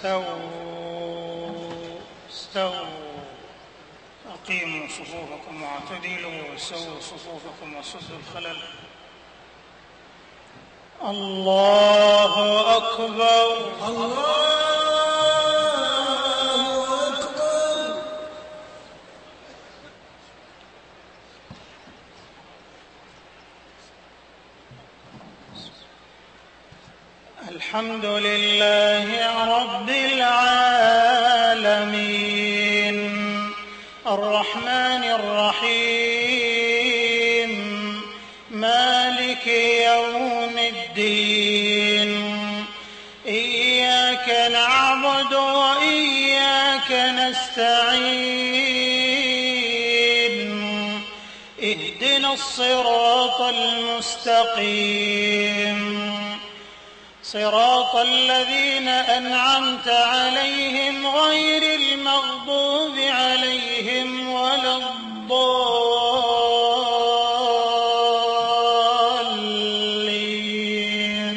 استووا أقيموا صفوفكم واعتدلوا وسووا صفوفكم وسدوا الخلل. الله أكبر الله أكبر. الحمد لله رب العالمين الرحمن الرحيم مالك يوم الدين إياك نعبد وإياك نستعين اهدنا الصراط المستقيم صراط الذين أنعمت عليهم غير المغضوب عليهم ولا الضالين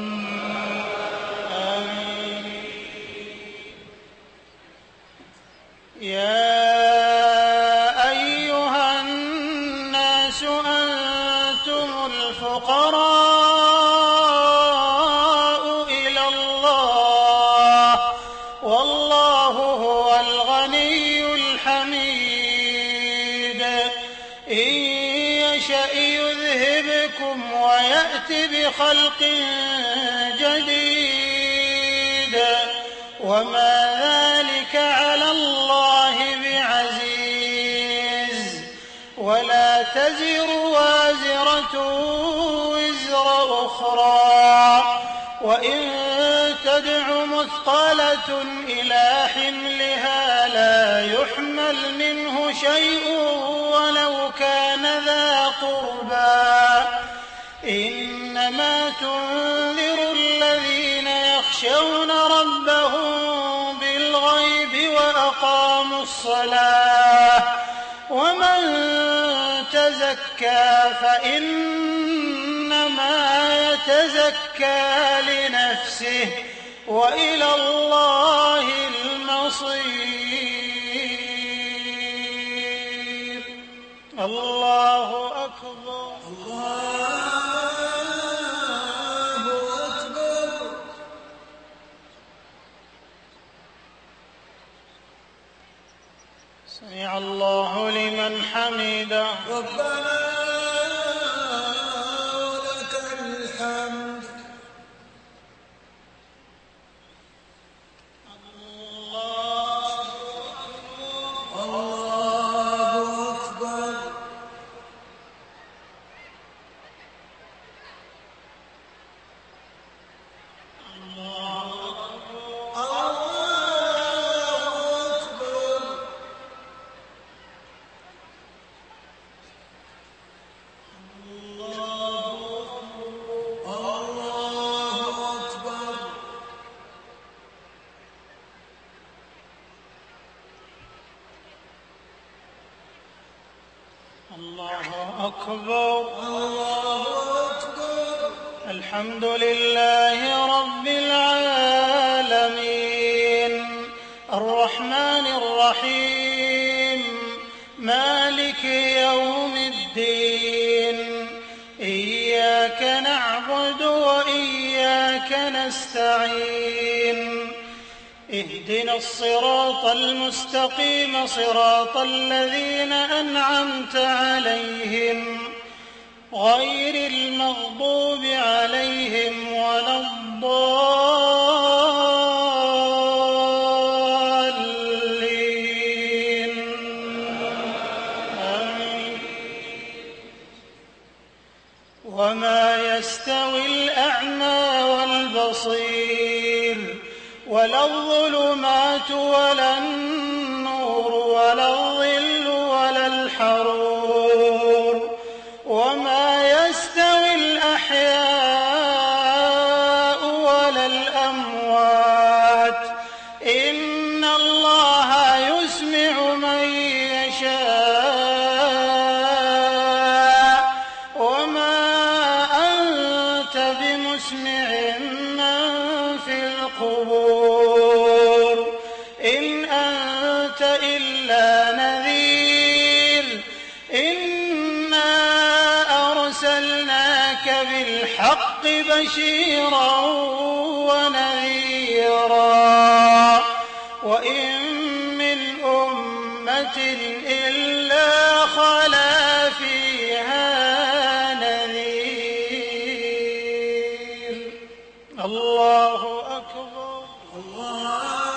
آمين. يا أيها الناس أنتم الفقراء والله هو الغني الحميد إن يشأ يذهبكم ويأت بخلق جديد وما ذلك على الله بعزيز ولا تزر وازرة وزر أخرى وإن تدع مثقلة إلى حملها لا يحمل منه شيء ولو كان ذا قربى إنما تنذر الذين يخشون ربهم بالغيب وأقاموا الصلاة ومن تزكى فإنما يتزكى لنفسه وإلى الله المصير. الله أكبر الله أكبر. سمع الله لمن حمده ربنا ولك الحمد. الله أكبر الله أكبر. الحمد لله رب العالمين الرحمن الرحيم مالك يوم الدين إياك نعبد وإياك نستعين اهدنا الصراط المستقيم صراط الذين أنعمت عليهم غير المغضوب عليهم ولا الضالين آمين. وما يستوي الأعمى والبصير ولا الظلمات ولا النور ولا الظل ولا الحرور وما يستوي الأحياء ولا الأموات إن الله يسمع من يشاء وما أنت بمسمع من في القبور أرسلناك بالحق بشيرا ونذيرا وإن من أمة إلا خلا فيها نذير. الله أكبر. الله